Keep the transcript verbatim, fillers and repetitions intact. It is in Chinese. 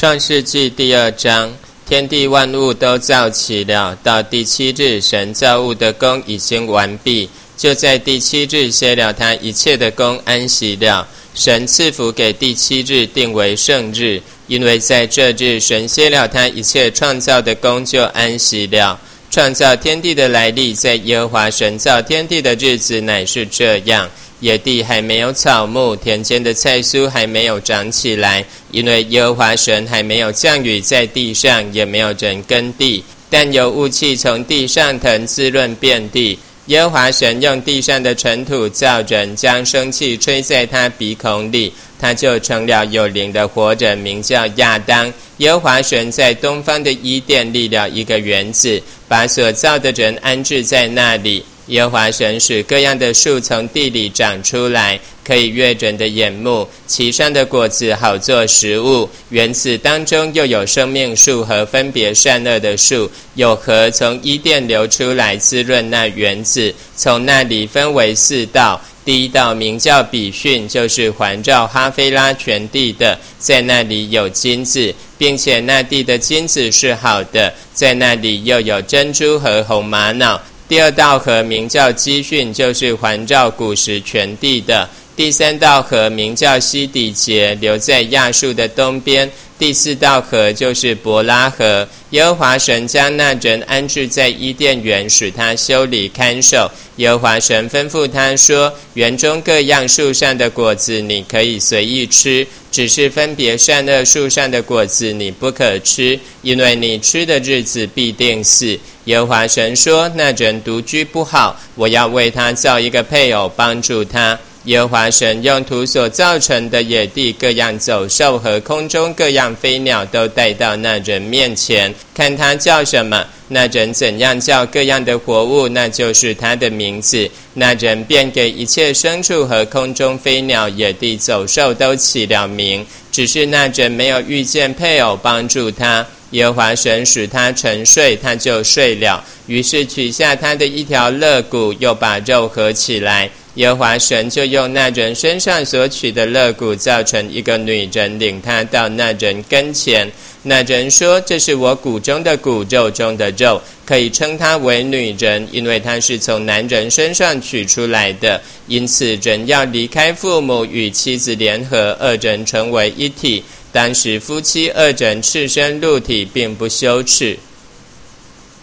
创世纪第二章，天地万物都造齐了，到第七日，神造物的工已经完毕，就在第七日歇了他一切的工，安息了。神赐福给第七日，定为圣日，因为在这日，神歇了他一切创造的工，就安息了。创造天地的来历，在耶和华神造天地的日子乃是这样：野地还没有草木，田间的菜蔬还没有长起来，因为耶和华神还没有降雨在地上，也没有人耕地，但有雾气从地上腾，滋润遍地。耶和华神用地上的尘土造人，将生气吹在他鼻孔里，他就成了有灵的活人，名叫亚当。耶和华神在东方的伊甸立了一个园子，把所造的人安置在那里。耶和华神使各样的树从地里长出来，可以悦人的眼目，其上的果子好做食物。园子当中又有生命树和分别善恶的树，有河从伊甸流出来，滋润那园子。从那里分为四道，第一道名叫比逊，就是环绕哈菲拉全地的，在那里有金子，并且那地的金子是好的，在那里又有珍珠和红玛瑙。第二道河名叫基训，就是环绕古时全地的。第三道河名叫西底结，流在亚述的东边。第四道河就是伯拉河。耶和华神将那人安置在伊甸园，使他修理看守。耶和华神吩咐他说：园中各样树上的果子你可以随意吃，只是分别善恶树上的果子你不可吃，因为你吃的日子必定死。耶和华神说：那人独居不好，我要为他造一个配偶帮助他。耶和华神用土所造成的野地各样走兽和空中各样飞鸟都带到那人面前，看他叫什么，那人怎样叫各样的活物，那就是他的名字。那人便给一切牲畜和空中飞鸟、野地走兽都起了名，只是那人没有遇见配偶帮助他。耶和华神使他沉睡，他就睡了，于是取下他的一条肋骨，又把肉合起来。耶和华神就用那人身上所取的肋骨造成一个女人，领他到那人跟前。那人说：这是我骨中的骨，肉中的肉，可以称她为女人，因为她是从男人身上取出来的。因此人要离开父母，与妻子联合，二人成为一体。当时夫妻二人赤身露体，并不羞耻。